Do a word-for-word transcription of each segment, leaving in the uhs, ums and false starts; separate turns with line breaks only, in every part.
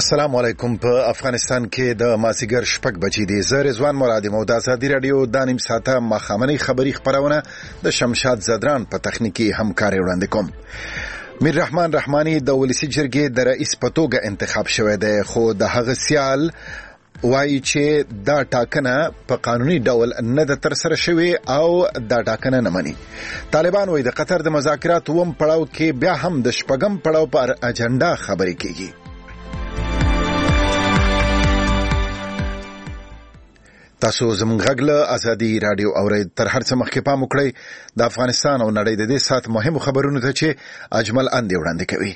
السلام علیکم. په افغانستان کې د مازیګر شپږ بجې دي. زه رضوان مرادي مو د ازادي رادیو د نیم ساعته مخامنۍ خبري خبرونه د شمشاد زدران په تخنیکی همکاري وړاندې کوم. میر رحمان رحماني د ولسی جرګې د رئیس په توګه انتخاب شوی دی، خو د هغه سیال وایي چې دا ټاکنه په قانوني ډول نه ده ترسره شوې او دا ټاکنه نه مني. طالبان وایي د قطر د مذاکراتو وم پړاو کې بیا هم د شپږم پړاو پر اجنډا خبرې کیږي. تاسو زموږ غږ له ازادي رادیو اورئ. تر هر څه مخکې پام وکړئ د افغانستان او نړۍ د دې سات مهمو خبرونو ته چې اجمل اندې وړاندې کوي.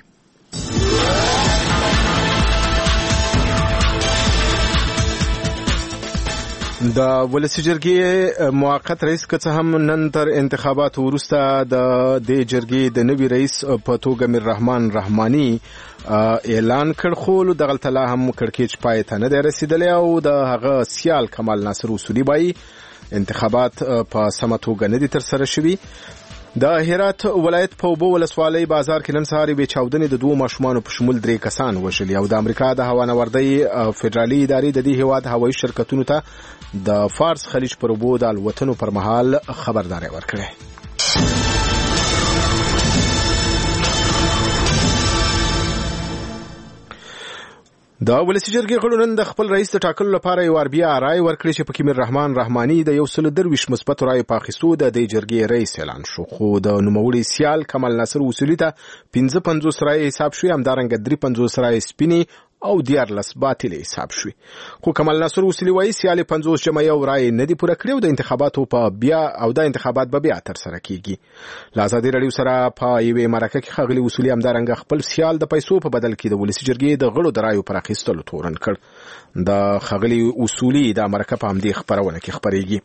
د ولسی جرګې موقت رئیس که څه هم نن تر انتخاباتو وروسته د دې جرګې د نوي رئیس په توګه میر رحمان رحماني اعلان کړ، خو دغلته لا هم کړکېچ پای ته نه دی رسېدلی او د هغه سیال کمال ناصر اصولي وایي انتخابات په سمه توګه نه دي ترسره شوي. د هرات ولایت په اوبو ولسوالۍ بازار کې نن سهار بې چاودنې د دوو ماشومانو په شمول درې کسان وژلي او د امریکا د هوانوردۍ فدرالي ادارې د دې هیواد هوایي شرکتونو ته د فارس خلیج پر اوبو د الوتنو پر مهال خبرداری ورکړې. د ولسی جرګې غړو نن د خپل رئیس د ټاکلو لپاره یو بیا رای ورکړي چې پکې میر رحمان رحماني د یو سل درویشت مثبت رای په اخیستو د دې جرګې رئیس اعلان شو، خو د نوموړي سیال کمال ناصر اصولي ته پنځه پنځوس رای حساب شوي، همدارنګه درې پنځوس رای سپینې او دیارلس باطل حساب شوي. خو کمال ناصر اصولي وایي سیال پنځوس جمع یو رای نه دي پوره کړی او د انتخاباتو په بیا او د انتخابات به بیا ترسره کیږي. له ازادي رادیو سره په یوې مرکه کې ښاغلي اصولي همدارنګه خپل سیال د پیسو په بدل کې د ولسی جرګې د غړو د رایو پر اخیستلو تورن کړ. د ښاغلي اصولي د مرکه په همدې خبرونه کې خبرېږي.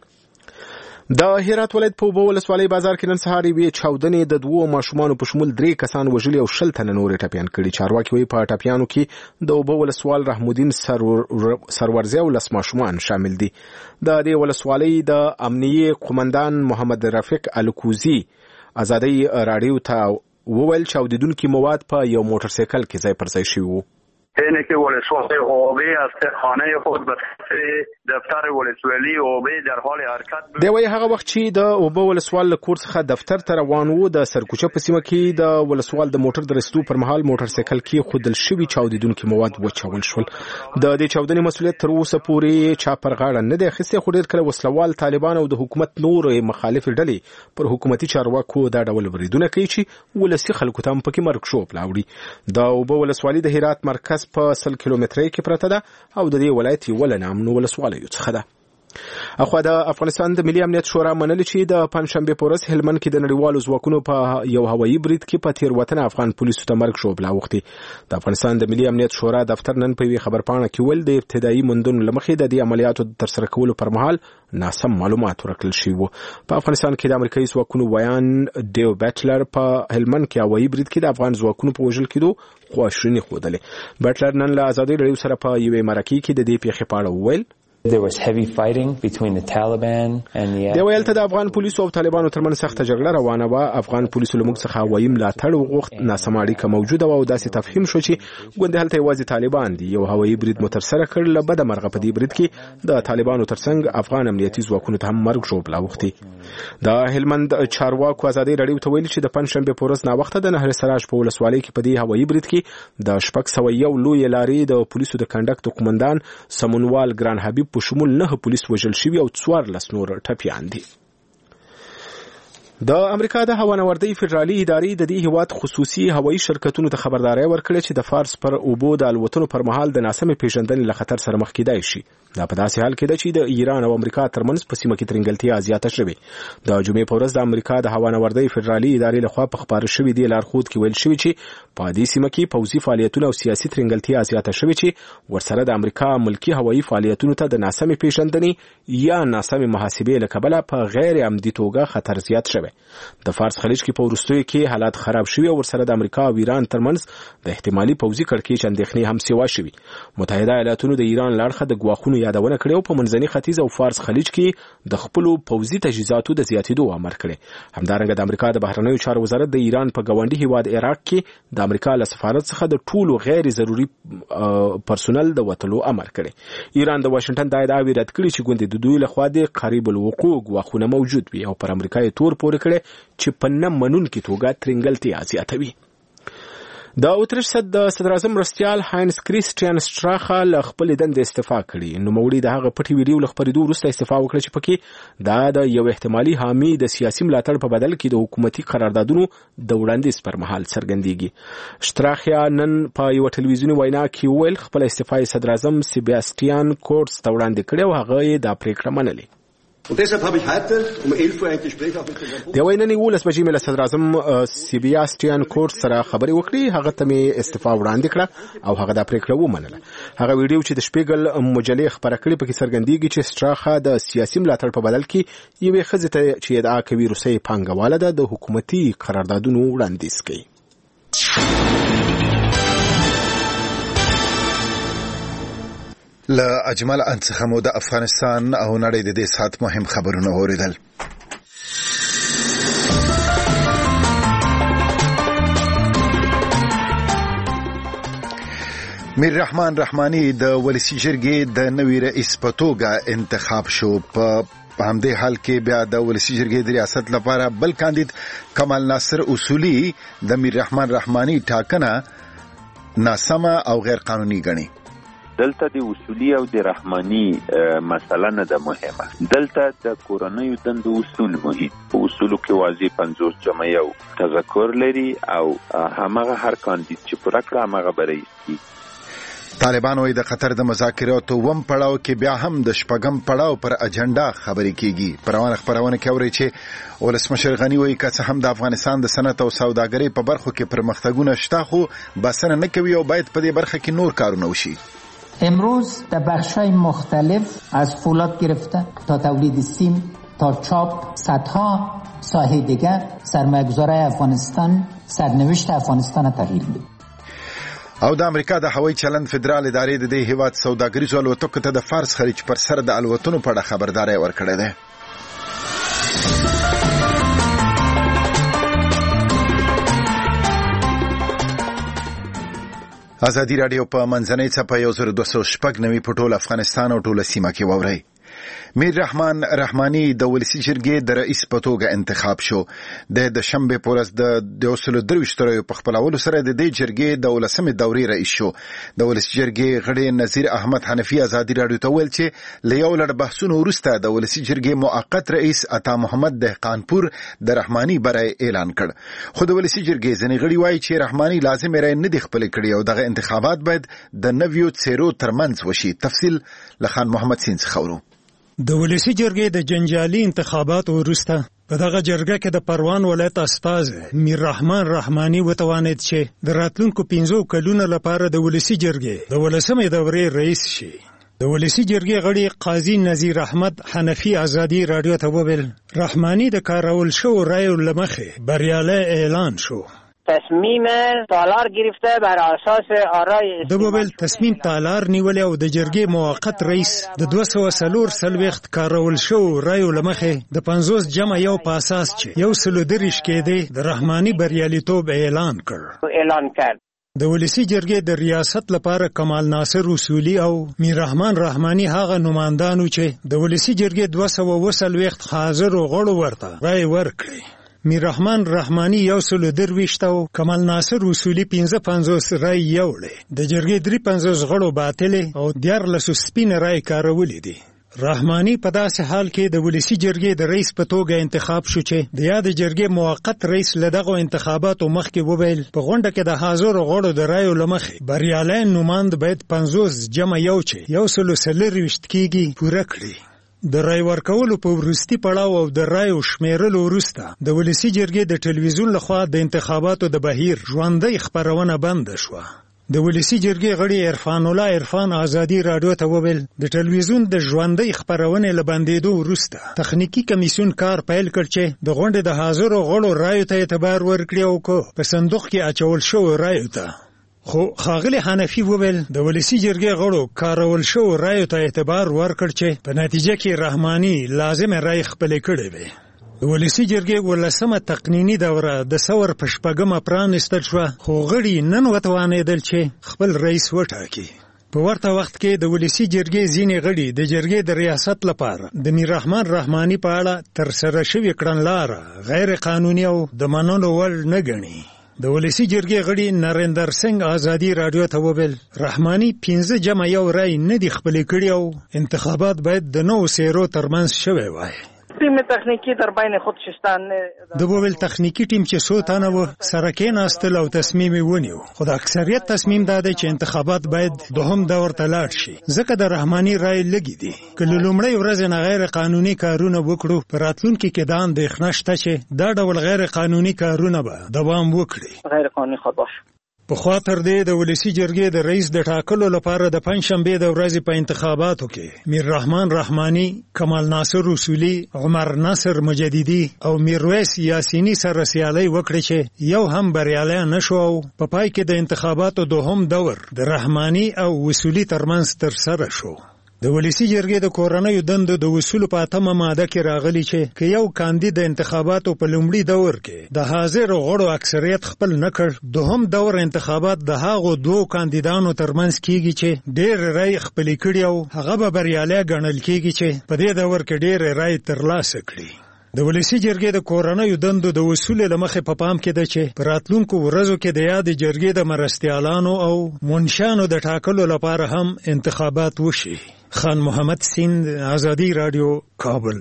د هرات ولایت په اوبو ولسوالۍ بازار کې نن سهار یوې چاودنې د دوو ماشومانو په شمول درې کسان وژلي او شل تنه نورې ټپیان کړي. چارواکي وایي په ټپیانو کې د اوبو ولسوال رحمالدین سرورزی او لس ماشومان شامل دي. د دې ولسوالۍ د امنیه قومندان محمد رفیق الکوزی ازادي رادیو ته وویل چاودیدونکي مواد په یو موټر سایکل کې ځای پر ځای شوي وو.
اینه که ولسوالی اوبه از خانه خود به دفتر ولسوالی اوبه در حال حرکت بود.
دی وایي هغه وخت چې د اوبه ولسوال له کور څخه دفتر ته روان وو د سرکوچه په سیمه کې د ولسوال د موټر د رسیدو پر مهال موټر سایکل کې خودل شوي چاودیدونکي مواد وچول شول. د دې چاودنې مسؤلیت تر اوسه پورې چا پر غاړه نه دی اخیستی، خو ډېر کله وسلوال طالبان او د حکومت نور مخالف ډلې پر حکومتي چارواکو دا ډول بریدونه کوي چې ولسي خلکو ته هم پکې مرګ شوب راوړي. د اوبه ولسوالۍ د هرات مرکز په سل کیلومترۍ کې پرته ده او د دې ولایت یوه له نامنو ولسوالیو څخه ده. اخوا د افغانستان د ملي امنیت شورا منلي چې د پنجشنبې په ورځ هلمند کې د نړیوالو ځواکونو په یو هوایي برید کې په تېروتنه افغان پولیسو ته مرګ ژوبلا اوښتي. د افغانستان د ملي امنیت شورا دفتر نن په یوې خبرپاڼه کې ویل د ابتدایي موندنو له مخې د دې عملیاتو د ترسره کولو پر مهال ناسم معلومات ورکړل شوي وو. په افغانستان کې د امریکایي ځواکونو ویان ډیو بیټلر په هلمند کې هوایي برید کې د افغان ځواکونو په وژل کېدو خواشیني ښودلې. بیټلر نن له ازادي رادیو سره په یوې مرکې کې د دې پیښې په اړه وویل
There was heavy fighting between the Taliban and the
دی ویل ته د افغان پولیسو او طالبانو ترمنځ سخته جګړه روانه وه. افغان پولیسو له موږ څخه هوایي ملاتړ وغوښت، ناسمه اړیکه موجوده وه او داسې تفهیم شو چې ګوندې هلته یوازې طالبان دي. یو هوایي برید مو ترسره کړ، له بده مرغه په دې برید کې د طالبانو ترڅنګ افغان امنیتي ځواکونو ته هم مرګ ژوبلا اوښتي. د هلمند چارواکو ازادي رادیو ته ویلي چې د پنجشنبې په ورځ ناوخته د نهر سراج په ولسوالۍ کې په دې هوایي برید کې د شپږ سوه یو لویې لارې د پولیسو د کنډک قومندان سمونوال ګران حبیب په شمول نه پولیس وژل شوي او څوارلس نور ټپیان دي. د امریکا د هوانوردۍ فدرالي ادارې د دې هیواد خصوصي هوایي شرکتونو ته خبرداری ورکړې چې د فارس پر اوبو د الوتنو پر مهال د ناسمې پیژندنې له خطر سره مخ کېدای شي. دا په داسې حال کې ده چې د ایران او امریکا ترمنځ په سیمه کې ترنګلتیا زیاته شوې. د جمعې په ورځ د امریکا د هوانوردۍ فدرالي ادارې لخوا په خپاره شوي دې لارښود کې ویل شوي چې په دې سیمه کې پوځي فعالیتونه او سیاسي ترنګلتیا زیاته شوې چې ورسره د امریکا ملکي هوایي فعالیتونو ته د ناسمې پیژندنې یا ناسمې محاسبې له کبله په غیر عمدي توګه خطر زیات شوی. شوی. د فارس خلیج کې په وروستیو کې حالات خراب شوي او ورسره د امریکا او ایران ترمنځ د احتمالي پوځي کړکېچ اندېښنې هم سیوا شوي. متحده ایالاتونو د ایران لاړخه د ګواښونو یادونه کړې او په منځني ختیځ او فارس خلیج کې د خپلو پوځي تجهیزاتو د زیاتېدو امر کړی. همدارنګه د امریکا د بهرنیو چارو وزارت د ایران په ګاونډي هیواد عراق کې د امریکا له سفارت څخه د ټولو غیر ضروري پرسونل د وتلو امر کړی. ایران د واشنگټن د ادعاوې رد کړي چې ګوندې د دوی لخوا د قریب الوقوع ګواښونه موجود وي او پر امریکا یې تور پورې کړی چې په نه منونکې توګه ترنګلتیا زیاتوي. د اتریش د صدراعظم مرستیال هاینس کریسټیان شټراخه له خپل دندې استعفا کړي. نوموړي د هغه پټي ویډیو له خپرېدو وروسته استعفا وکړه چې پکې دا د یو احتمالي حامي د سیاسي ملاتړ په بدل کې د حکومتي قراردادونو د وړاندیز پر مهال څرګندېږي. شټراخه نن په یو ټلویزیوني وینا کې وویل خپل استعفا یې صدراعظم سیباستیان کورټس ته وړاندې کړې او هغه یې دا پریکړه منلې.
Und deshalb habe ich heute um elf Uhr ein Gespräch auf mit
د وینې ولس بجې مل صدراعظم سیباستیان کورټس سره خبرې وکړې. هغه ته مې استعفا وړاندې کړه او هغه دا پریکړه ومنله. هغه ویډیو چې د شپیګل مجلې خبره کړې پکې څرګندېږي چې شټراخه د سیاسي ملاتړ په بدل کې یوې ښځې ته چې ادعا کوي روسۍ پانګواله ده د حکومتي قراردادونو وړاندیز کوي.
له اجمل څخه مو د افغانستان او نړۍ د دې سات مهم خبرونه اوریدل. میر رحمان رحماني د ولسی جرګې د نوي رئیس په توګه انتخاب شو. په همدې حال کې بیا د ولسی جرګې د ریاست لپاره بل کاندید کمال ناصر اصولي د میر رحمان رحماني ټاکنه ناسمه او غیر قانوني ګڼي.
دلته د اصولي او د رحماني مسله نه ده مهمه. دلته د کورنیو دندو اصول مهم. په اصولو کې واضح پنځوس جمع یو تذکر لري او همغه هر کاندید چې پوره کړه همغه به رئیس کیږي.
طالبان وایي د قطر د مذاکراتو وم پړاو کې بیا هم د شپږم پړاو پر اجنډا خبرې کیږي. په روانه خبرونه کې اوري چې ولسمشر غنی وایي که څه هم د افغانستان د صنعت او سوداګرۍ په برخو کې پرمختګونه شته خو بسنه نه کوي او باید په دې برخه کې نور کارونه وشي.
امروز در بخش‌های مختلف از فولاد گرفته تا تولید سیم تا چاپ صدها ساحه دیگر سرمایه‌گذارای افغانستان سرنوشت افغانستان تغییر می‌دهد.
او د امریکا د هوایي چلند فدرال ادارې د دې هیواد سوداګریزو الوتکو ته د فارس خلیج پر سر د الوتنو په اړه خبرداري ورکړې ده. ازادي راډیو په منځنۍ څپه یو زر دوه سوه شپږ نوي په ټول افغانستان او ټوله سیمه کې واورئ. میر رحمان رحماني د ولسی جرګې د رئیس په توګه انتخاب شو. د د شنبه په ورځ د د اصول درویشت رایو په خپلولو سره د دې جرګې د ولسمې دورې رئیس شو. د ولسی جرګې غړي نذیر احمد حنفي ازادي راډیو ته ویل چې له یو لړ بحثونو وروسته د ولسی جرګې موقت رئیس عطا محمد دهقانپور د رحماني برای اعلان کړ. خو د ولسی جرګې ځینې غړي وایي چې رحماني لازم رای نه دی خپل کړی او دغه انتخابات باید د نویو څیرو ترمنځ وشي. تفصیل لخان محمد سین څخه.
د ولسی جرګې د جنجالي انتخابات وروسته په دغه جرګه کې د پروان ولایت استاذ میر رحمان رحماني وتوانید چې د راتلونکو پنځو کلونو لپاره د ولسی جرګې د ولسمې دورې رئیس شي. د ولسی جرګې غړي قاضي نذیر احمد حنفي ازادي راډیو ته وویل رحماني د کارول شو رایو لمخې بریالی اعلان شو.
تصمیم تالار گرفته بر اساس آرای
د وویل تصمیم تالار نیولې او د جرګې موقت رئیس د دوه سوه څلور څلوېښت کارول شو رایو لمخې د پنځوس جمع یو په اساس چې یو سلو دېرش کېدی د رحماني بریالیتوب اعلان کړ.
اعلان کړ
د ولسی جرګې د ریاست لپاره کمال ناصر اصولي او میر رحمان رحماني هغه نمائندانو چې د ولسی جرګې دوه سوه اووه څلوېښت حاضرو غړو ورته رای ورکړي. میر رحمان رحماني یو سلو درویشت او کمال ناصر اصولي پنځه پنځوس رای یوړې. د جرګې درې پنځوس غړو باطلې او دیارلسو سپین رای کارولې دي. رحماني په داسې حال کې د ولسی جرګې د رئیس په توګه انتخاب شو چې د یاد جرګې موقت رئیس له دغو انتخاباتو مخکې وویل په غونډه کې د حاضرو غړو د رایو له مخې بریالی نوماند باید پنځوس جمع یو چې یو سلو څلرویشت کېږي پوره کړي. د رای ورکولو په وروستي پړاو او د رایو شمیرلو وروسته د ولسی جرګې د ټلویزیون لخوا د انتخاباتو د بهیر ژوندۍ خپرونه بنده شوه. د ولسی جرګې غړي عرفان الله عرفان ازادي رادیو ته وویل د ټلویزیون د ژوندۍ خبرونې لبندېدو وروسته تخنیکی کمیسیون کار پیل کړ چې د غونډې د حاضرو غړو رایو ته اعتبار ورکړي او کو په صندوق کې اچول شو رایو ته. خو ښاغلی حنفي وویل د ولسی جرګې غړو کارول شو رایو ته اعتبار ورکړ چې په نتیجه کې رحماني لازم رای خپل کړي وي. د ولسی جرګې ولسمه تقنینی دوره د سور په شپږمه پرانیستل شوه خو غړي نن وتوانېدل چې خپل رئیس وټاکي. په ورته وخت کې د ولسی جرګې ځینې غړي د جرګې د ریاست لپاره د میر رحمان رحماني په اړه ترسره شوې کړنلاره غیر قانوني او د منلو وړ نه ګڼي. د ولسی جرګې غړي نریندر سنگ ازادي رادیو ته وویل رحماني پنځه جمع یو رای نه دی خپل کړی او انتخابات باید د نو سیرو ترمنځ شوی وای.
تیم تخنیکی در بین خود شستان
د وویل تخنیکی ټیم چې څو تنه و سره کېناستل او تصمیم یې ونیو خو د اکثریت تصمیم دا دی چې انتخابات باید دوهم دور ته لاړ شي ځکه د رحماني رای لګي دي که له لومړۍ ورځې نه غیر قانوني کارونه وکړو په راتلونکي کې دا اندېښنه شته چې دا ډول غیر قانوني کارونه به دوام وکړي.
غیر قانوني خودباش
پخوا تر دې د ولسی جرګې د رئیس د ټاکلو لپاره د پنځشنبې د ورځې په انتخاباتو کې میر رحمان رحماني، کمال ناصر اصولي، عمر ناصر مجددي او میرویس یاسینی سره سیالي وکړي چې یو هم بریالی نشو او په پای کې د انتخاباتو دوهم دور د رحماني او اصولي ترمنځ ترسره شو. د ولسی جرګې د کورنیو دندو د وصول په اتمه ماده کې راغلی چې که یو کاندید د انتخاباتو په لومړي دور کې د حاضر غړو اکثریت خپل نه کړ دوهم دور انتخابات د هغو دوو کاندیدانو ترمنځ کیږي چې ډېر رای خپل کړي او هغه به بریالی ګڼل کیږي چې په دې دور کې ډېر رای ترلاسه کړي. د ولسی جرګې د کورنیو دندو د وصول لمخې په پام کې ده چې په راتلونکو ورځو کې د یاد جرګې د مرستیالانو او منشانو د ټاکلو لپاره هم انتخابات وشي. خان محمد سیند، ازادي رادیو، کابل.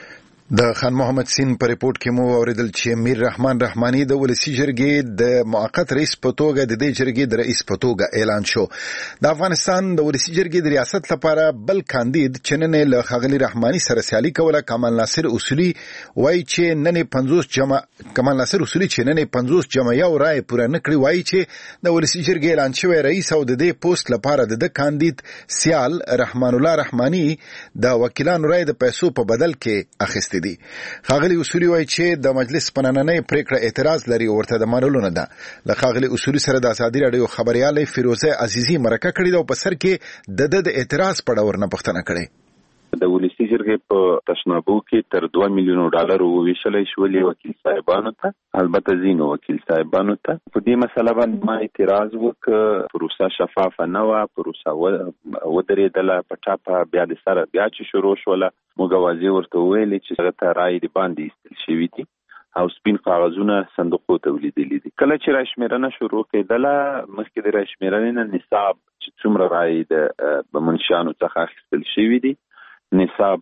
د خان محمد سین په ریپورت کې مو اوریدل چې میر رحمان رحماني د ولسی جرګې د موقت رئیس په توګه د دې جرګې د رئیس په توګه اعلان شو. د افغانستان د ولسی جرګې د ریاست لپاره بل کاندید چې نن له ښاغلي رحماني سره سیالي کوله کمال ناصر اصولي وایي چې نن پنځوس جمع کمال ناصر اصولي چې نن پنځوس جمع یو رای پوره نه کړی وایي چې د ولسی جرګې اعلان شوی رئیس او د دې پوسټ لپاره د کاندید سیال رحمان الله رحماني د وکیلانو رای د پیسو په بدل کې اخیستی دي. ښاغلي اصولي وایي چې د مجلس په نننۍ پریکړه اعتراض لري او ورته د منلو نه ده. له ښاغلي اصولي سره د ازادي راډیو خبریالې فیروزه عزیزي مرکه کړې ده او په سر کې د ده د اعتراض په ډول نه پوښتنه کړې.
د ولسی جرګې په تشنابو کې تر دوه میلیونو ډالر وویشلې شولې وکیل صاحبانو ته، البته ځینو وکیل صاحبانو ته. په دې مسله باندې ما اعتراض وکړ. پروسه شفافه نه وه، پروسه ودرېدله په ټاپه. بیا د سره بیا چې شروع شوله موږ واضح ورته وویلې چې هغه ته رایې د باندې ایستل شوي دي او سپین کاغذونه صندوقو ته ولیدلي دي. کله چې راشمېرنه شروع کېدله مخکې د راشمېرنې نه نصاب چې څومره رایې د منشیانو څخه اخیستل شوي دي نصاب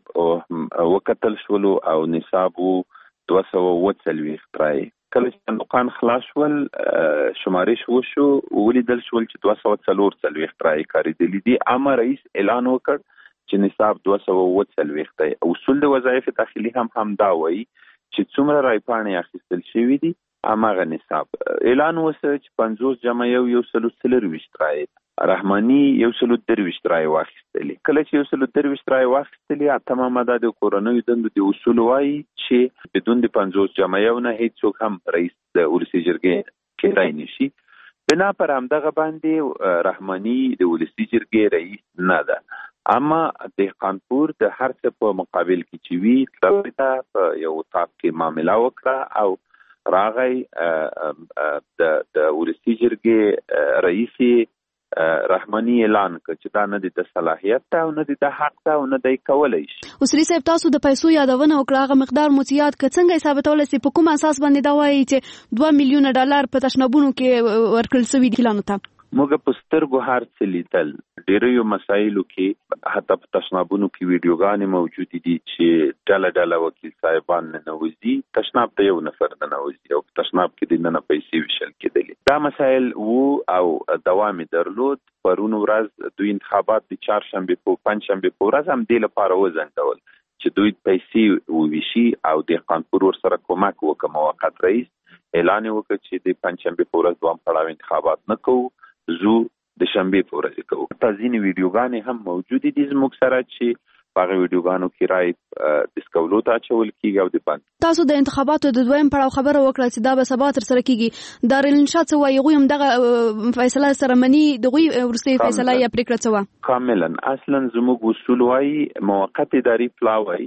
وکتل شولو او نصاب و دوه سوه اووه څلوېښت رایې. کله چې صندوقان خلاص شول شمارش وشو ولیدل شول چې دوه سوه څلور څلوېښت رایې کارېدلي دي. عامه رئیس اعلان وکړ چې نصاب دوه سوه اووه څلوېښت دی. اصول د وظایف داخلي هم همدا وایي چې څومره رای پاڼې اخیستل شوي دي هماغه نصاب. اعلان وسه چې پنځوس جمع یو یو سلو څلرویشت رایې رحماني یو سلو درویشت رایې واخیستلې. کله چې یو سلو درویشت رایې واخیستلې اتمه ماده د کورنیو دندو د اصول وایي چې بدون د پنځوس جمع یو نه هیڅوک هم رئیس د ولسی جرګې کېدای نشي. بنا پر همدغه باندې رحماني د ولسی جرګې رئیس نه ده. اما دهقانپور د هر څه په مقابل کې چې وي تلته په یو اتاق کې معامله وکړه او راغی د د ولسی جرګې رئیس رحماني اعلان کړ چې دا نه د صلاحیت ته او نه د حق ته او نه د کولای شي.
اصولي صاحب تاسو د پیسو یادونه وکړه، هغه مقدار مو یاد کړ، څنګه حسابتول سي په کوم اساس باندې دا وایي چې دوه میلیونه ډالر په تشنابونو کې ورکړل شوي دي کلانو ته؟
موږ په سترګو هر څه لیدل. ډېرو مسایلو کې حتی په تشنابونو کې ویډیوګانې موجودې دي چې ډله ډله وکیل صاحبان ننوځي، تشناب ته یو نفر ننوځي او په تشناب کې د ننه پیسې ویشل کېدلې. دا مسایل وو او دوام یې درلود. پرون ورځ دوی انتخابات د چهارشنبې په پنجشنبې په ورځ هم دې لپاره وځنډول چې دوی پیسې وویشي او دهقانپور ورسره کومک وکړي. موقت رئیس اعلان وکړ چې د پنجشنبې په ورځ دوام پړاو انتخابات نه کوو، زو د شنبې په ورځ کوو. ځینې ویډیوګانې هم موجودې دي زموږ سره چې په هغه ویډیوګانو کې رای ډسکولو ته اچول کېږي او د بند.
تاسو د انتخاباتو د دویم پړاو خبره وکړه چې دا به سبا ترسره کېږي. دارالانشا څه وایي؟ هغوی هم دغه فیصله سره مني؟ دغوی وروستۍ فیصله یا پرېکړه څه وه؟
کاملا اصلا زموږ اصول وایي موقت اداري پلا وایي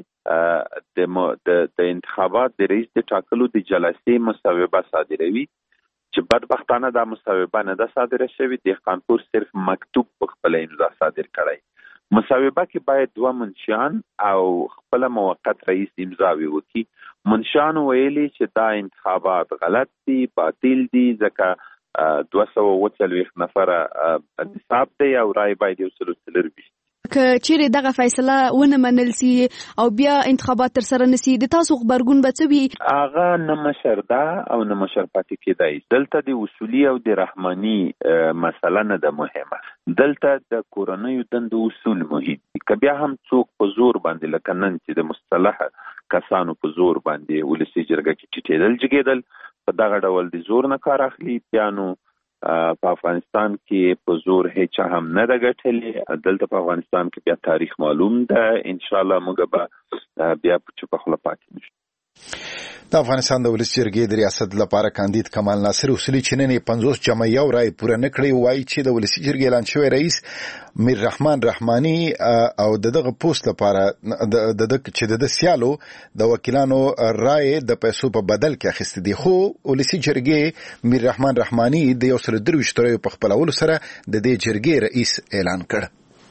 د انتخابات د رئیس د ټاکلو د جلسې مصوبه صادروي چې بدبختانه دا مصوبه نه ده صادره شوې. دهقانپور صرف مکتوب په خپل امضا صادر کړی. مصوبه کې باید دوه منشیان او خپل موقت رئیس امضاوي وکړي. منشیان ویلي چې دا انتخابات غلط دي، باطل دي، ځکه دوه سوه اووه څلوېښت نفره نصاب دی او رای باید یو سل څلرویشت.
که چیرې دغه فیصله ونه منل سي او بیا انتخابات ترسره نسي، د تاسو غبرګون به څه وي؟
هغه نه مشر ده او نه مشر پاتې کېدای. دلته د اصولي او د رحماني مسله نه ده مهمه، دلته د کورنیو دندو اصول مهم دي. که بیا هم څوک په زور باندې لکه نن چې د مصطلح کسانو په زور باندې ولسي جرګه کې ټیټېدل جګېدل په دغه ډول د زور نه کار اخلي، بیا نو په افغانستان کې په زور هیڅ هم نه ده ګټلې. دلته په افغانستان کې بیا تاریخ معلوم ده. ان شاء الله موږ به بیا په چوپه خوله پاتې نشو.
د افغانستان د ولسي جرګې د ریاست لپاره کاندید کمال ناصر اصولي چې نن یې پنځوس جمع یو رای پوره نه کړی، وایي چې د ولسي جرګې اعلان شوی رئیس میر رحمان رحماني او د دغه پوسټ لپاره د دغه چې د سیالو د وکیلانو رای د پیسو په بدل کې اخیستې دي. خو ولسي جرګې میر رحمان رحماني د یو سل درویشت رایو په خپلولو سره د دې جرګې رئیس اعلان کړ.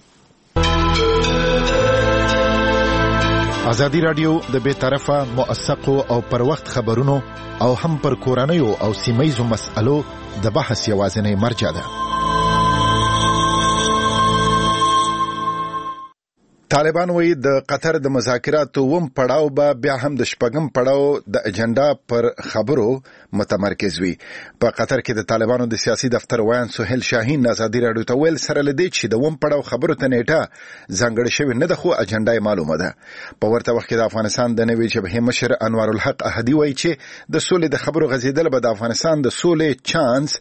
ازادي رادیو د بې طرفه موثقو او پر وخت خبرونو او هم پر کورنیو او سیمه‌یزو مسألو د بحث یوازینی مرجع ده. طالبان وایي د قطر د مذاکراتو وم پړاو به بیا هم د شپږم پړاو د اجنډا پر خبرو متمرکز وي. په قطر کې د طالبانو د سیاسي دفتر ویان سهیل شاهین ازادي رادیو ته ویل سره لدی چې د وم پړاو خبرو ته نیټه ځانګړې شوې نه ده، خو اجنډا معلومه ده. په ورته وخت کې د افغانستان د نوي جبهې مشر انوار الحق احدي وایي چې د سولې د خبرو غځېدل به د افغانستان د سولې چانس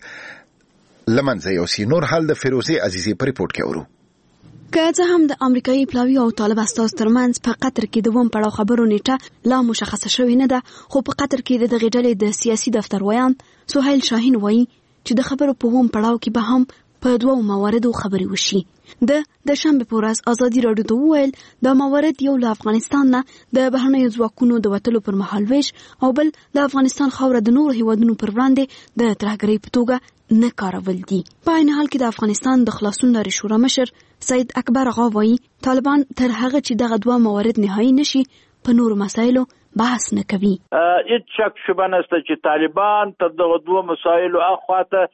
لمنځه یوسي. نور حال د فیروزي عزیزي په ریپورت کې اورو.
که څه هم د امریکایي پلاوي او طالب استاذ ترمنځ په قطر کې د وم پړاو خبرو نیټه لا مشخصه شوې نه ده، خو په قطر کې د دغې ډلې د سیاسي دفتر ویان سهیل شاهین وایي چې د خبرو په وم پړاو کې به هم په دوو مواردو خبرې وشي. د د شنبې په ورځ ازادي راډیو ته وویل دا موارد یو له افغانستان نه د بهرنیو ځواکونو د وتلو پر مهال ویش او بل د افغانستان خاوره د نورو هیوادونو پر وړاندې د ترهګرۍ په توګه نه کارول دي. په عین حال کې د افغانستان د خلاصون لارې شورا مشر سید اکبر آغا وایي طالبان تر هغه چې دغه دوه موارد نهایی نشي په نورو مسایلو بحث نه کوي.
هیڅ شک شبه نشته چې طالبان تر دغه دوه مسایلو اخواته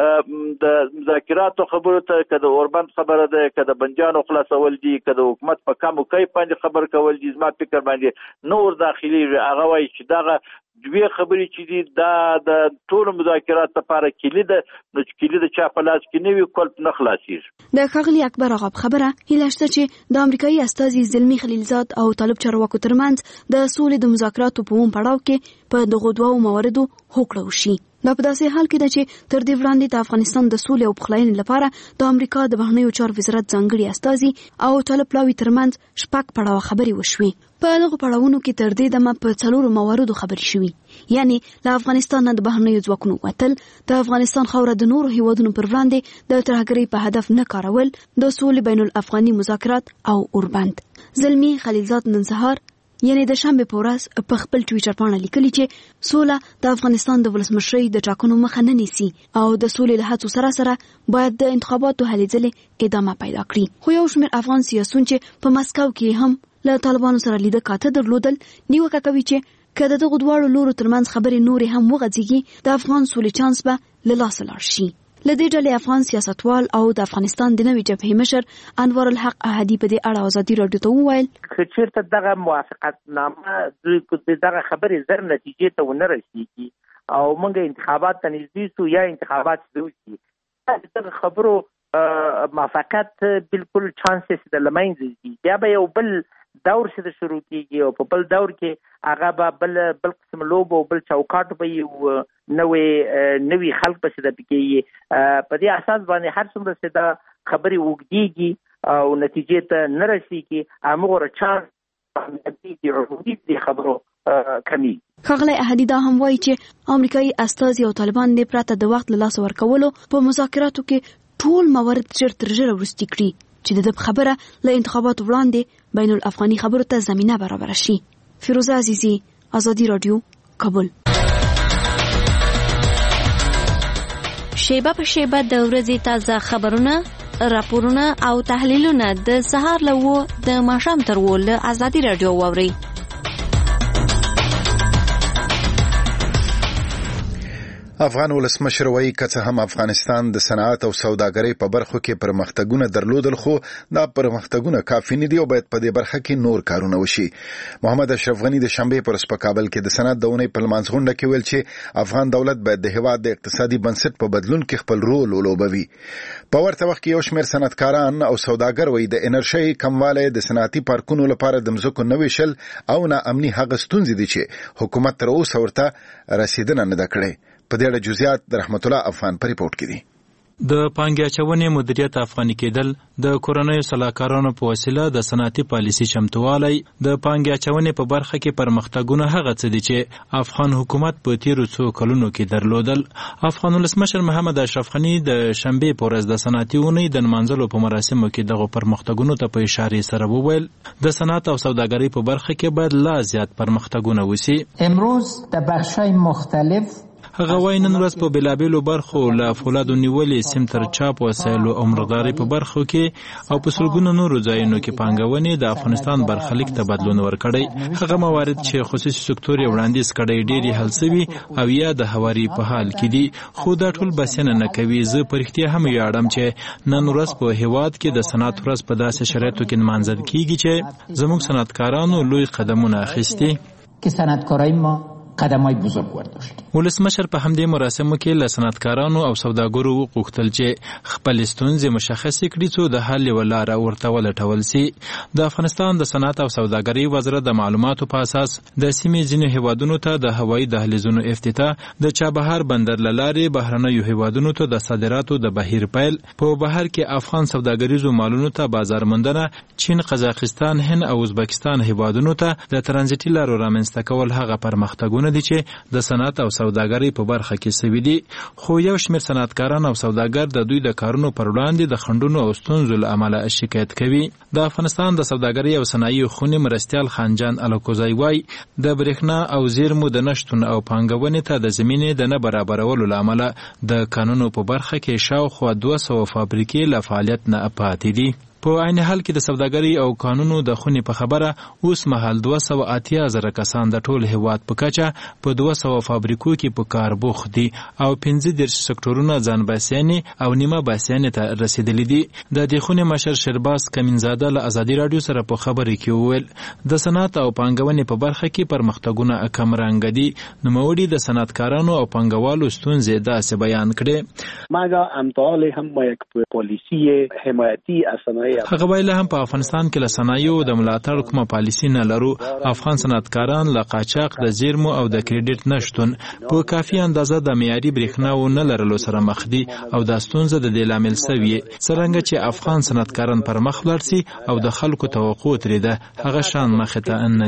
د مذاکراتو خبرو ته که د اوربند خبره ده، که د بندیانو خلاصول دي، که د حکومت په کم او کیف باندې خبر کول دي، زما فکر باندې نور داخلي هغه وایي چې دغه دوی خبرې چې دي دا د ټولو مذاکرات لپاره کلی ده، نو چې کلی د چا په لاس کې نه وي کلپ نه خلاصېږي.
د ښاغلي اکبر آغا خبره هیله شته چې د امریکایي استازي زلمي خلیلزاد او طالب چارواکو ترمنځ د سولې د مذاکراتو په وم پړاو کې په دغو دوو مواردو هوکړه وشي. دا په داسې حال کې ده چې تر دې وړاندې د افغانستان د سولې او پخلاینې لپاره د امریکا د بهرنیو چارو وزارت ځانګړي استازي او طالب پلاوي ترمنځ شپږ پړاوه خبرې وشوې. په دغو پړاوونو کې تر دې دمه په څلورو مواردو خبرې شوې، یعنی له افغانستان نه د بهرنیو ځواکونو وتل، د افغانستان خاوره د نورو هیوادونو پر وړاندې د ترهګرۍ په هدف نه کارول، د سولې بین الافغاني مذاکرات او اوربند. زلمي خلیلزاد نن سهار یعنی د شنبې په ورځ په خپل ټویټر باندې لیکلي چې سوله د افغانستان د ولسمشرۍ د ټاکنو مخه نه نیسي او د سولې له هڅو سره سره باید د انتخاباتو هلې ځلې ادامه پیدا کړي. خو یو شمېر افغان سیاسون چې په مسکو کې هم له طالبانو سره لیده کاته درلودل نیوکه کوي چې که د دغو دواړو لورو ترمنځ خبرې نورې هم وغځېږي د افغان سولې چانس به له لاسه لاړ شي. له دې ډلې افغان سیاستوال او د افغانستان د نوي جبهې مشر انوار الحق احدي په دې اړه ازادي راډیو ته وویل
که چېرته دغه موافقتنامه دوی په دغه خبرې زر نتیجې ته ونه رسېږي او موږ انتخابات ته نږدې سو یا انتخابات وشي، دغه خبرو موافقت بالکل چانسز د له منځه ځي. بیا به یو بل دور چې د شروع کیږي او په بل دور کې هغه به بل بل قسم لوب او بل چوکاټ به یو نوې نوې خلق به د پکې په دې اساس باندې هر څومره چې دا خبري وګديږي او نتیجې ته نه رسیږي هغه چانس دې خبرو کمی.
ښاغلی احدي دا هم وایي چې امریکایي استازي او طالبان د پرته د وخت له لاسه ورکولو په مذاکراتو کې ټول موارد ژر تر ژره وروستي کړي چې د خبره له انتخاباتو وړاندې بین الافغاني خبرو ته زمینه برابره شي. فیروزه عزیزی، آزادی رادیو، کابل.
شیبه په شیبه د ورځې تازه خبرونه، راپورونه او تحلیلونه د سهار له و د ماښام تر و له آزادی رادیو واورئ.
افغان ولسمشر وایي که څه هم افغانستان د صنعت او سوداګرۍ په برخو کې پرمختګونه درلودل خو دا پرمختګونه کافي نه دي او باید په دې برخه کې نور کارونه وشي. محمد اشرف غنی د شنبې پر په کابل کې د صنعت د اونۍ په لمانځغونډه کې ویل چې افغان دولت باید د هیواد د اقتصادي بنسټ په بدلون کې خپل رول ولوبوي. په ورته وخت کې یو شمېر صنعتکاران او سوداګر وایي د انرژۍ کموالی د صنعتي پارکونو لپاره د مځکو نه ویشل او ناامني هغه ستونزې دي چې حکومت تر اوسه ورته رسیدنه نه ده کړې. په دې اړه جزئیات د رحمت الله افغان په ریپورت کې دي.
د پانګې اچونې مدیریت افغاني کېدل، د کورنیو سلاکارانو په وسیله د صنعتي پالیسي چمتووالی، د پانګې اچونې په برخه کې پرمختګونه هغه څه دي چې افغان حکومت په تیرو څو کلونو کې درلودل. افغان ولسمشر محمد اشرف غنی د شنبې په ورځ د صنعتي اونۍ د نمانځلو په مراسمو کې دغه پرمختګونو ته په اشارې سره وویل د صنعت او سوداګرۍ په برخه کې باید لا زیات پرمختګونه وشي.
امروز د بخش‌های مختلف
هغه وایي نن ورځ په بېلابېلو برخو له فولادو نیولې سیم تر چاپ وسایلو او مرغدارۍ په برخو کې او په سلګونو نورو ځایونو کې پانګونې د افغانستان برخلیک ته بدلون ورکړی. هغه موارد چې خصوصي سکتور یې وړاندیز کړی ډېرې حل سوي او یا د هواري په حال کې دي، خو دا ټول بسنه نه کوي. زه په رښتیا هم ویاړم چې نن ورځ په هیواد کې د صنعت ورځ په داسې شرایطو کې نمانځل کیږي چې زموږ صنعتکارانو لوی قدمونه اخیستي.
که صنعتکارای ما قدمای بزرگ ورداشت.
ولسمشر په همدې مراسمو کې له صنعتکارانو او سوداګرو وغوښتل چې خپل ستونزې مشخص کړي څو د حل یوه لاره ورته ولټول سي. د افغانستان د صنعت او سوداګرۍ وزارت د معلوماتو په اساس د سیمې ځینو هیوادونو ته د هوایي دهلیزونو افتتاح، د چابهار بندر له لارې بهرنیو هیوادونو ته د صادراتو د بهیر پیل، په بهر کې افغان سوداګریزو مالونو ته بازار موندنه، چین، قزاقستان، هند او ازبکستان هیوادونو ته د ترانزیتي لارو رامنځته کول هغه پرمختګونه دي چې د صنعت او سوداګرۍ په برخه کې سوي دي. خو یو شمېر صنعتکاران او سوداګر د دوی د کارونو پر وړاندې د خنډونو او ستونزو له امله شکایت کوي. د افغانستان د سوداګرۍ او صنایع خونې مرستیال خانجان الکوزی وایي د برېښنا او زیرمو د نشتون او پانګونې ته د زمینې د نه برابرولو له امله د کانونو په برخه کې شاوخوا دوه سوه فابریکې له فعالیت نه پاتې دي. په عین حال کې د سوداګرۍ او قانونو د خونې په خبره اوس مهال دوه سوه اتیا زره کسان د ټول هیواد په کچه په دوه سوه فابریکو کې په کار بوخت دي او پنځه دېرش سکتورونه ځان بسیانې او نیمه بسیانې ته رسیدلي دي. د دې خونې مشر شرباز کمینزاده له ازادي راډیو سره په خبرې کې وویل د صنعت او پانګونې په برخه کې پرمختګونه کمرنګه دي. نوموړي د صنعتکارانو او پانګوالو ستونزې داسې بیان کړې.
مګا امثال هم یک پالیسی حمایتي اصنای
هغه ویل هم په افغانستان کې له صنایعو د ملاتړ کومه پالیسي نه لرو. افغان صنعتکاران له قاچاق، د زیرمو او د کریډټ نشتون په کافي اندازه د معیاري برېښنا نه لرلو سره مخ دي او دا ستونزه د دې لامل سوي. څرنګه چې افغان صنعتکاران پر مخ ولاړ سي او د خلکو توقع ترې ده هغه شان مخې ته نه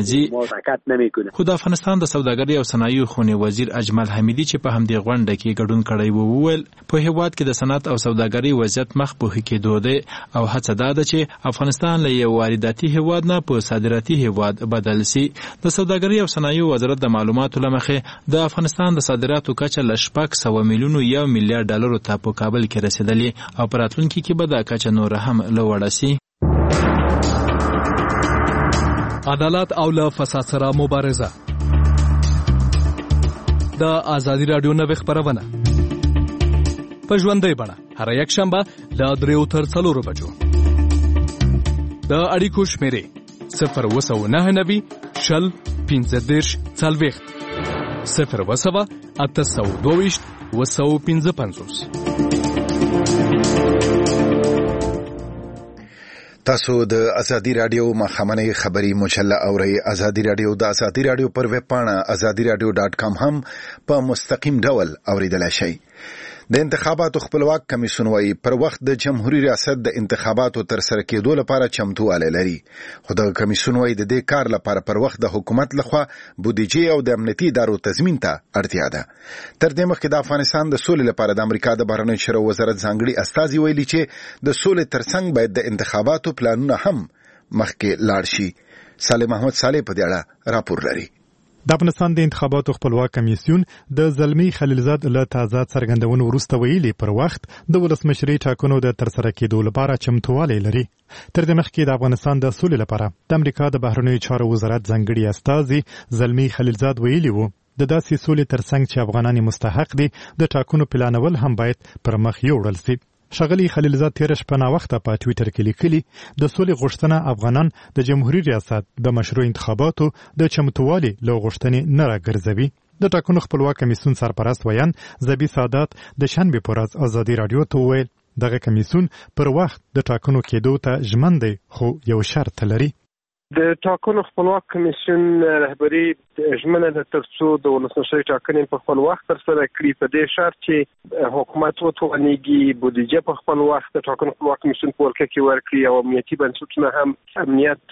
ځي. خو د افغانستان د سوداګرۍ او صنایعو خونې وزیر اجمل حمیدي چې په همدې غونډه کې ګډون کړی و وویل په هیواد کې د صنعت او سوداګرۍ وضعیت مخ په ښه کېدو دی او هڅه دا ده چې افغانستان له یو وارداتي هیواد نه په صادراتي هیواد بدل سي. د سوداګرۍ او صنایعو وزارت د معلوماتو له مخې د افغانستان د صادراتو کچه له شپږ سوه میلیونو یو میلیارډ ډالرو ته په کابل کې رسیدلې او په راتلونکي کې به دا کچه نوره هم لوړه سي.
عدالت او له فساد سره مبارزه. د آزادي راډیو نوې خپرونه په ژوندۍ بڼه هر یک شنبه له دریو تر څلورو بجو. د اړیکو شمیرې صفر اووه سوه نهه نوي شل پنځه دېرش څلوېښت صفر اووه سوه اته سوه دوه ویشت اووه سوه پنځه پنځوس.
تاسو د ازادي رادیو مخامنه خبري مجله اورئ. ازادي رادیو د ازادي رادیو پر ویب پاڼه ازادي رادیو ډاټ کام هم په مستقیم ډول اوریدلای شئ. د انتخاباتو خپلواک کمیسیون وايي پر وخت د جمهوریت ریاست د انتخاباتو تر سره کېدو لپاره چمتووالی لري، خو د کمیسیون وايي د دې کار لپاره پر وخت د حکومت لخوا بودیجې او د امنیتي ادارو تضمین ته اړتیا ده. تر دې مخکې د افغانستان د سولې لپاره د امریکا د بهرنیو چارو وزارت ځانګړي استازي ویلي چې د سولې ترڅنګ باید د انتخاباتو پلانونه هم مخکې لاړ شي. صالح محمد صالح په دې اړه راپور لري.
د افغانستان د انتخاباتو خپلواک کمیسیون د زلمی خلیلزاد له تازه څرګندونو وروسته ویلي پر وخت د ولسمشرۍ ټاکنو د ترسره کېدو لپاره چمتووالی لري. تر دې مخکې د افغانستان د سولې لپاره د امریکا د بهرنیو چارو وزارت ځانګړي استازي زلمی خلیلزاد ویلي وو د داسې سولې ترڅنګ چې افغانان مستحق دي د ټاکنو پلانول هم باید پر مخ یوړل شي. ښاغلي خلیلزاد تېره شپه ناوخته په ټویټر کې لیکلي د سولې غوښتنه افغانان د جمهوریت ریاست د مشروع انتخاباتو د چمتووالي له غوښتنې نه راګرځوي. د ټاکنو خپلواک کمیسیون سرپرست ویان زبی سادات د شنبې په ورځ ازادي راډیو ته وویل دغه کمیسیون پر وخت د ټاکنو کېدو ته ژمن دی، خو یو شرط لري.
د ټاکنو خپلواک کمیسیون رهبري ژمنه ده ترڅو د ولسمشرۍ ټاکنې په خپل وخت ترسره کړي، په دې شرط چې حکومت وتوانیږي بودیجه په خپل وخت د ټاکنو خپلواک کمیسیون په ولکه کې ورکړي او امنیتي بنسټونه هم امنیت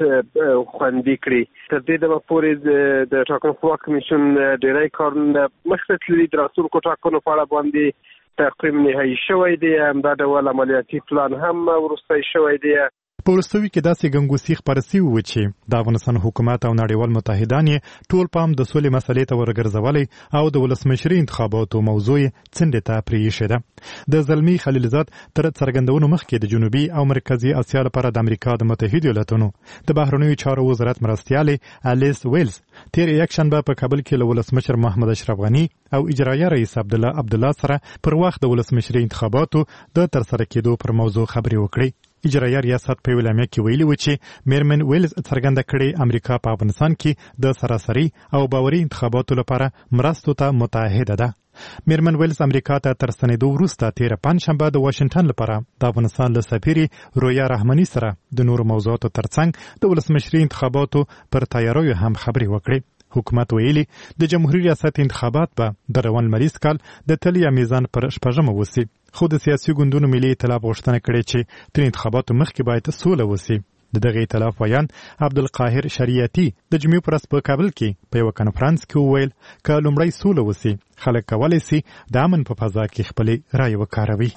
خوندي کړي. تر دې دمه پورې د ټاکنو خپلواک کمیسیون ډېری کارونه مخته تللي، د راتلونکو ټاکنو په اړه باندې تقریم نهایي شوی دی، همدا ډول عملیاتي پلان هم وروستی شوی دی.
په وروستیو کې داسې ګنګوسې خپاره سوي وو چې د افغانستان حکومت او نړیوال متحدان یې ټول پام د سولې مسلې ته ورګرځولی او د ولسمشرۍ انتخاباتو موضوع یې څنډې ته پرېښې ده. د زلمي خلیلزاد تر څرګندونو مخکې د جنوبي او مرکزي اسیا لپاره د امریکا د متحدو ایالاتونو د بهرنیو چارو وزارت مرستیالې الیس ویلز تېره یکشنبه په کابل کې له ولسمشر محمد اشرف غني او اجرایه رئیس عبدالله عبدالله سره پر وخت د ولسمشرۍ انتخاباتو د ترسره کېدو پر موضوع خبرې وکړې. اجرایه ریاست په ویلامه کې ویلي و چې میرمن ویلز څرګنده کړې امریکا په افغانستان کې د سراسري او باوري انتخاباتو لپاره مرستو ته متعهده ده. میرمن ویلز امریکا ته تر ستنېدو وروسته تېره پنجشنبه د واشنګټن لپاره د افغانستان له سفیرې رویا رحماني سره د نورو موضوعاتو ترڅنګ د ولسمشرۍ انتخاباتو پر تیاریو هم خبرې وکړې. حکومت ویلي د جمهوریت ریاست انتخابات به د روان لمریز کال د تلیا میزان پر شپږمه وسي، خو د سیاسي ګوندونو ملي ائتلاف غوښتنه کړې چې تر انتخاباتو مخکې باید سوله وسي. د دغه ائتلاف ویان عبدالقاهر شریعتي د جمعې په ورځ په کابل کې په یوه کنفرانس کې وویل که لومړی سوله وسي خلک کولی سي د امن په فضا کې خپلې رایې وکاروي.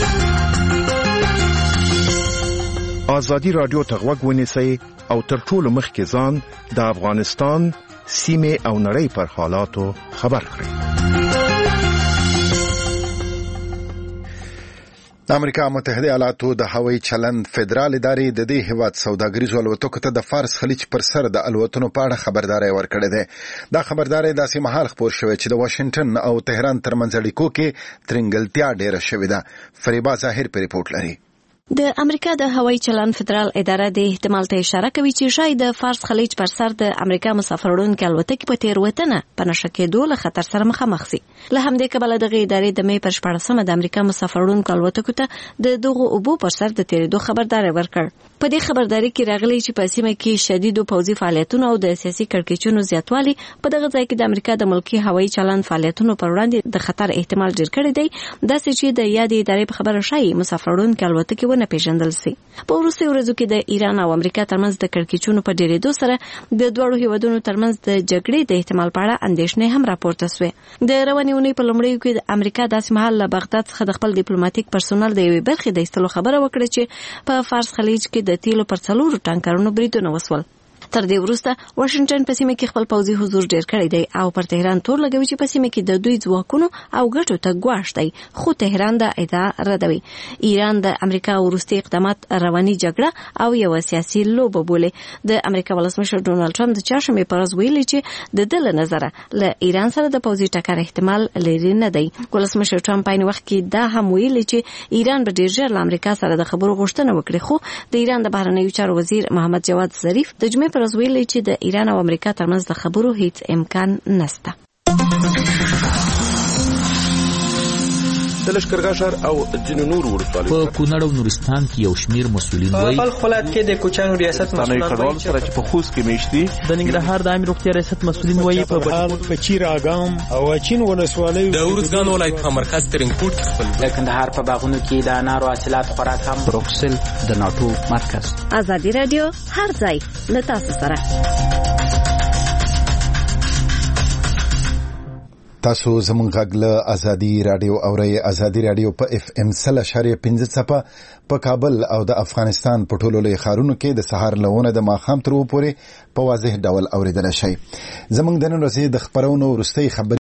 ازادي راډیو ته غوږ ونیسئ او تر ټولو مخکې ځان د افغانستان سیمې او نړۍ پر حالاتو خبر کړئ.
د امریکا متحده ایالاتو د هوایي چلند فدرال ادارې د دې هیواد سوداګریزو الوتکو ته د فارس خلیج پر سر د الوتنو په اړه خبرداری ورکړې ده. دا خبرداری داسې مهال خپور شوی چې د واشنګټن او تهران ترمنځ اړیکو کې ترنګلتیا ډېره شوې ده. فریبا ظاهر په ریپورت لري.
د امریکا د هوایي چلند فدرال اداره د احتمال ته اشاره کوي چې شاید د فارس خلیج پر سر د امریکا مسافروړونکو الوتکې په تېروتنه په نښه کېدو له خطر سره مخامخ شي. له همدې کبله دغه ادارې د مې پر شپاړسمه د امریکا مسافروړونکو الوتکو ته د دغو اوبو پر سر د تېرېدو خبرداری ورکړ. په دې خبرداري کې راغلي چې په سیمه کې شدید پوځي فعالیتونه او د سیاسي کړکېچونو زیاتوالی په دغه ځای کې د امریکا د ملکی هوایي چلند فعالیتونو پر وړاندې د خطر احتمال ډېر کړی دی، داسې چې د یادې ادارې په خبره شایي مسافروړونکو الوتکې ونه پیژندل شي. په وروستیو ورځو کې د ایران او امریکا ترمنځ د کړکېچونو په ډېرېدو سره د دواړو هیوادونو ترمنځ د جګړې د احتمال په اړه اندېښنې هم راپورته شوې. د روانې اونۍ په لومړیو کې د امریکا داسې مهال له بغداد څخه د خپل ډیپلوماټیک پرسونل د یوې برخې د ایستلو خبره وکړه چې په فارس خلیج کې د تیلو پر څلورو ټانکرونو بریدونه وسول. تر دې وروسته واشنګټن په سیمه کې خپل پوځي حضور ډېر کړی دی او پر تهران تور لګوي چې په سیمه کې د دوی ځواکونو او ګټو ته ګواښ دی، خو تهران دا ادعا ردوي. ایران د امریکا وروستي اقدامات رواني جګړه او یو سیاسي لوبه بولي. د امریکا ولسمشر ډونالد ټرمپ د چهارشنبې په ورځ ویلي چې د ده له نظره له ایران سره د پوځي ټکر احتمال لري نه دی. ولسمشر ټرمپ په عین وخت کې دا هم ویلي چې ایران به ډېر ژر له امریکا سره د خبرو غوښتنه وکړي، خو د ایران د بهرنیو چارو وزیر محمد جواد ظریف د جمعې پر ورځ ویلي چې د ایران او امریکا ترمنځ د خبرو هیڅ امکان نشته.
د لشکرګاه ښار او ځینو نورو ولسوالیو
په کونړ او نورستان کې یو شمیر مسؤلین وایي
په خپل ولایت کې د کوچانو ریاست مسؤلین
وایي چې په خوست کې میشتي
د ننګرهار د عامه روغتیا ریاست مسؤلین وایي په
بهال په چیراګام او اچین ولسوالیو
د ورځګان ولایت په مرکز ترینکوټ خپل
د کندهار په باغونو کې د انارو حاصلات خوراک هم
بروکسل د ناټو مرکز.
ازادي رادیو هر ځای له تاسو سره.
تاسو زموږ غږ له ازادي رادیو اورئ. ازادي رادیو په اف ام سل اشاریه پنځه څپه په کابل او د افغانستان په ټولو لوی ښارونو کې د سهار لونه د ماښام تر اوپورې په واضح ډول اوریدل شي. زموږ د نن ورځې د خبرونو وروستۍ خبرې